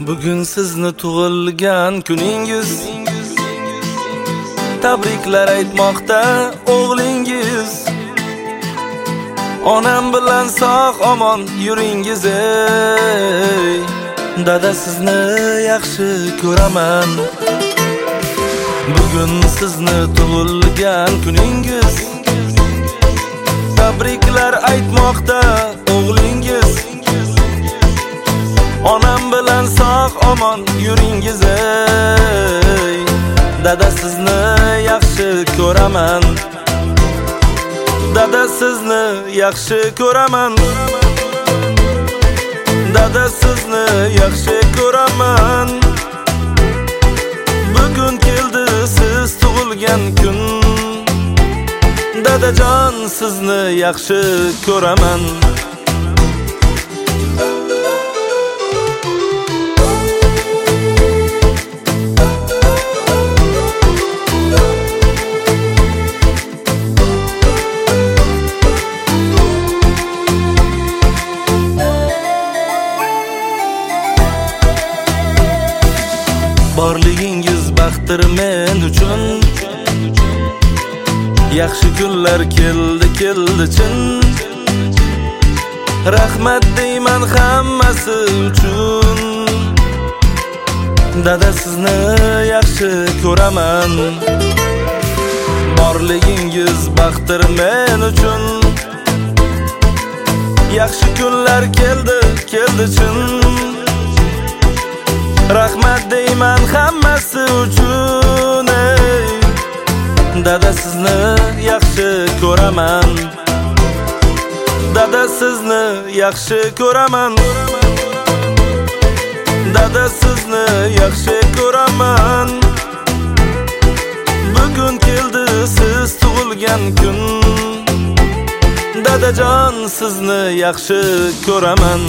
Bugün sizni tug'ilgan kuningiz, tabriklar aytmoqda o'g'lingiz. Onam bilan sog' omon yuringiz ey. Dada sizni yaxshi ko'raman. Bugün sizni tug'ilgan kuningiz, tabriklar aytmoqda o'g'lingiz. Onam bilan sog' omon yuringiz ey. Dada sizni yaxshi ko'raman. Dada sizni yaxshi ko'raman. Dada sizni yaxshi ko'raman. Bugun keldi siz tug'ilgan kun. Dadajon sizni yaxshi ko'raman. Borligingiz baxtdir men uchun. Yaxshi kunlar keldi chin. Rahmat deyman hammasi uchun. Dada sizni yaxshi ko'raman. Borligingiz baxtdir men uchun. Yaxshi kunlar keldi chin. Rahmat deyman hammasi uchun ey. Dada sizni yaxshi ko'raman. Dada sizni yaxshi ko'raman. Dada sizni yaxshi ko'raman. Bugun keldi siz tug'ilgan kun. Dadajon sizni yaxshi ko'raman.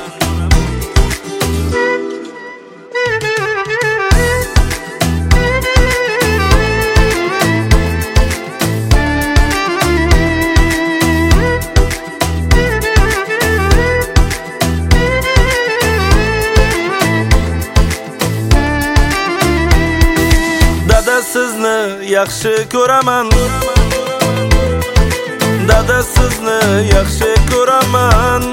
Dada sizni yaxshi ko'raman. Dada sizni yaxshi ko'raman.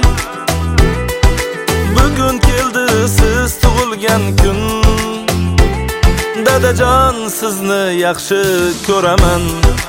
Bugun keldi siz tug'ilgan kun. Dadajon sizni yaxshi ko'raman.